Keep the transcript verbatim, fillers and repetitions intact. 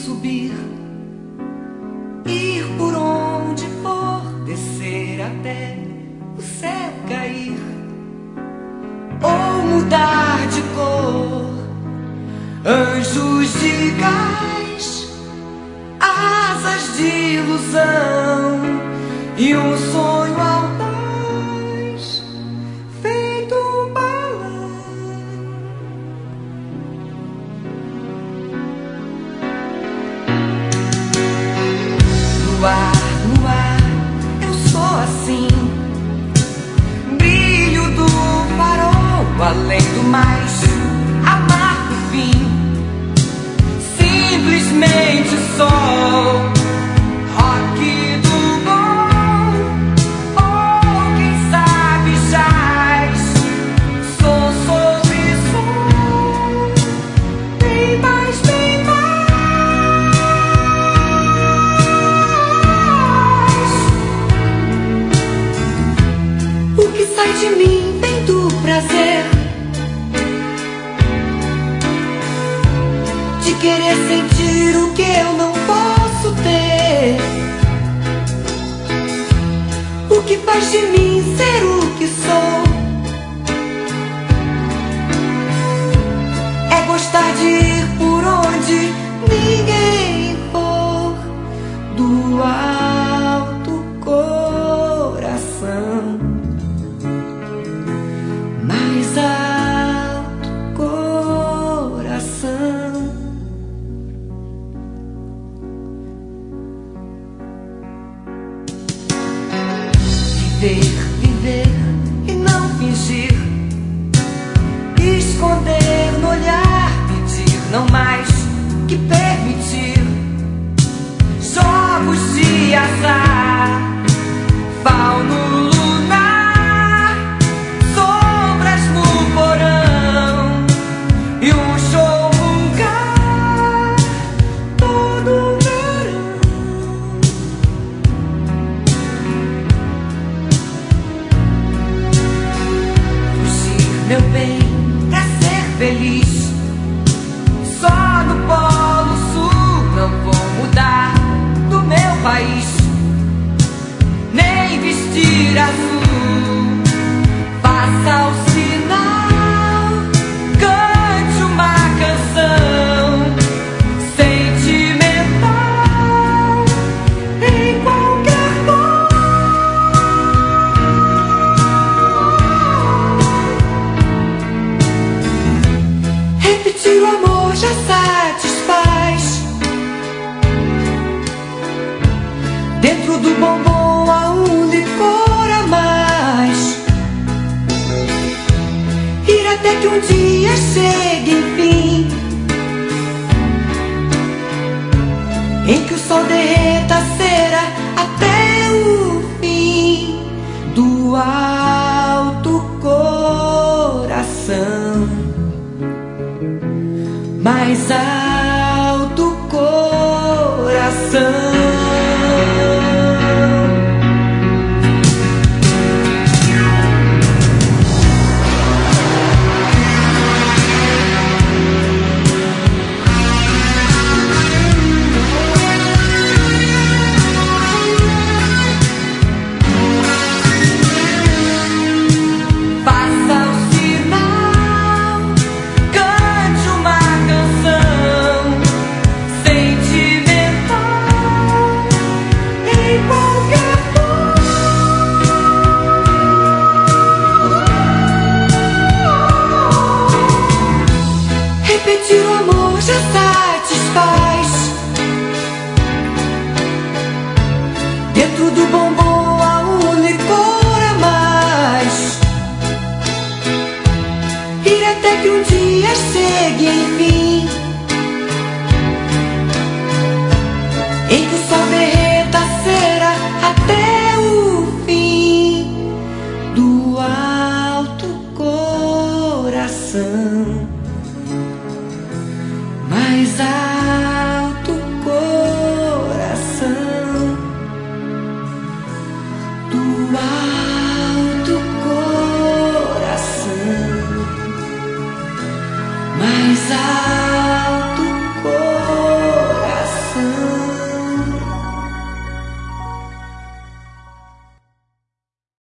subir, ir por onde for, descer até o céu cair, ou mudar de cor. Anjos de gás, asas de ilusão e um sonho audaz feito um balão. No ar, no ar, eu sou assim, brilho do farol, além do mais, amar o fim, simplesmente sol. Rock do bom, ou quem sabe jazz, som sobre som, bem mais, bem mais. O que sai de mim vem do prazer de querer sentir o que eu não posso ter. O que faz de mim ser o que sou é gostar de ir por onde ninguém for, do alto coração, mais alto coração. Viver, viver e não fingir, esconder no olhar, pedir não mais que permitir. Jogos de azar, fauno lunar, sombras no porão e um show vulgar todo verão. Meu bem, pra ser feliz, só no Polo Sul não vou mudar do meu país, nem vestir azul. Faça o sinal, cante uma canção sentimental em qualquer tom. Repetir o amor já satisfaz. Dentro do bombom há um licor a mais. Ir até que um dia chegue, enfim, em que o sol derreta a cera até o fim, do alto coração, mais alto coração. Repetir o amor já satisfaz. Dentro do bombom há um licor a mais. Ir até que um dia chegue, enfim, em que o sol derreta a cera até o fim, do alto coração, mais alto.